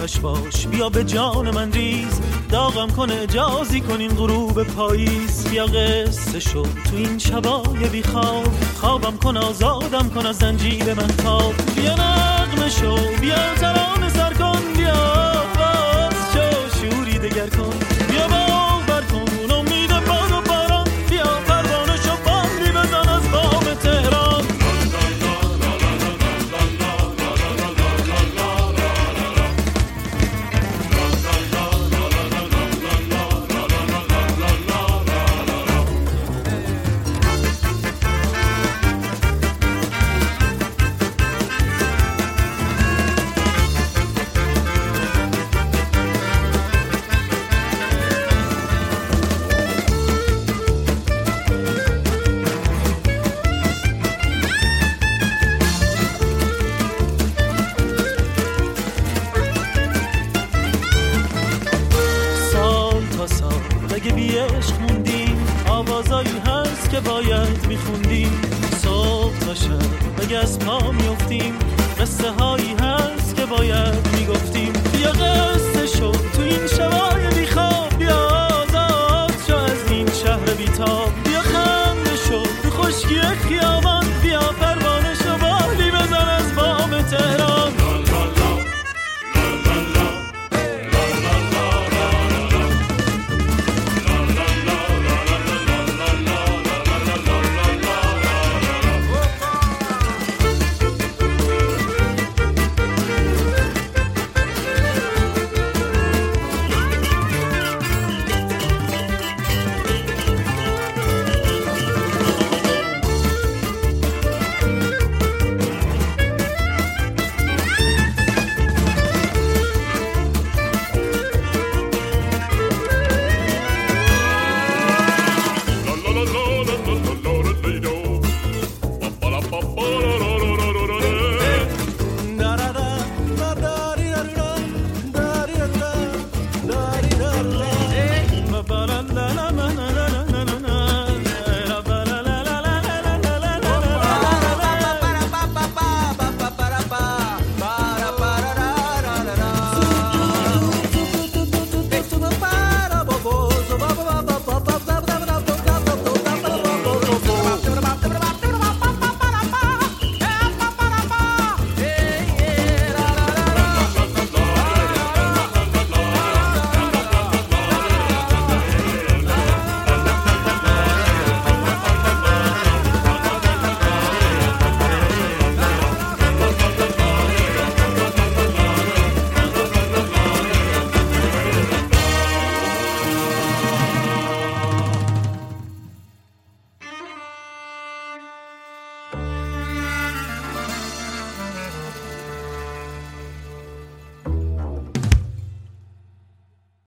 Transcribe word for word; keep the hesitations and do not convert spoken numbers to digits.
آتش باش، بیا به جان من ریز، داغم کن اجازی کن این غروب پاییز. بیا قصه شو تو این شبای بی خواب، خوابم کن آزادم کن از زنجیر من تاب. بیا نغمه شو بیا ترانه سر کن، بیا باز شو شوری دگر کن، بیا باور کن امید باد و باران، بیا پروانه شو باندی بزن از بام تهران. اگه بی عشق موندیم آوازایی هست که باید میخوندیم. صبح تا شب اگه از پا میفتیم قصه هایی هست